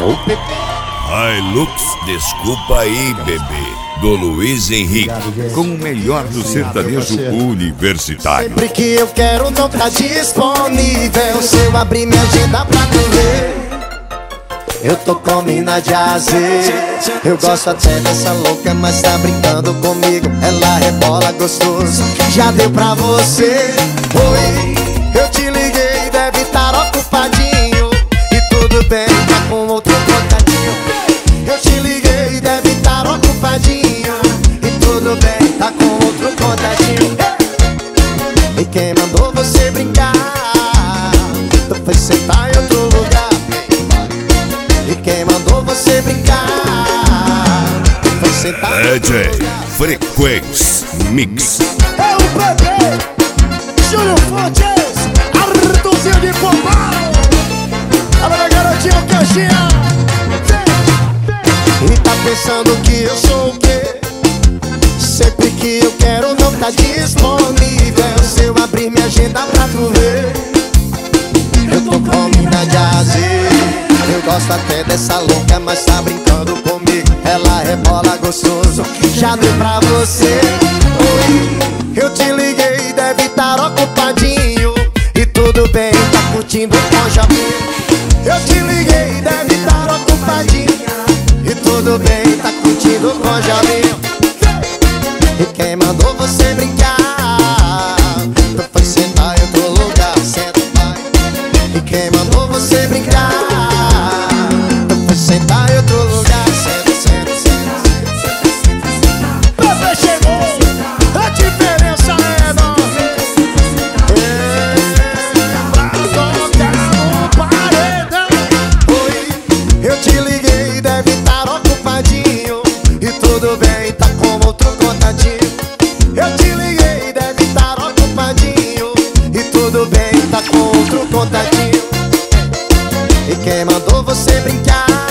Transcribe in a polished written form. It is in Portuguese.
Hilux, desculpa aí, bebê. Do Luiz Henrique, com o melhor do sertanejo universitário. Sempre que eu quero não tá disponível. Se eu abrir minha agenda pra tu ver, eu tô com mina de azer. Eu gosto até dessa louca, mas tá brincando comigo. Ela rebola gostoso, já deu pra você. Oi, eu te liguei, deve estar ocupadinho. E tudo bem, tá com outro contatinho. Eu te liguei, deve estar ocupadinho. E tudo bem, tá com outro contatinho. E quem mandou você brincar? Tu foi sentar em outro lugar. E quem mandou você brincar? Tu foi sentar em outro DJ lugar. Frequência Mix. É o bebê Júlio Fontes, Artuzinho de Pombal. Olha minha garotinha, o caixinha. E tá pensando que eu sou o quê? Sempre que eu quero não tá disponível. Se eu abrir minha agenda pra tu ver, eu tô com mina de azer. Eu gosto até dessa louca, mas tá brincando comigo. Ela rebola gostoso, já deu pra você. Oi, eu te liguei, deve estar ocupadinho. E tudo bem, tá curtindo com Japinha. Eu te liguei, deve estar ocupadinho. E tudo bem, tá curtindo com Japinha. E quem mandou você brincar? Tu foi sentar em outro lugar, senta, vai. E quem mandou você brincar? Tu foi sentar em outro lugar, senta, senta, senta. Bebê chegou, a diferença é enorme. Pra tocar no paredão. Oi, eu te liguei, deve estar ocupadinho. E tudo bem, tá com outro contatinho. Eu te liguei, deve estar ocupadinho. E tudo bem, tá com outro contatinho. E quem mandou você brincar?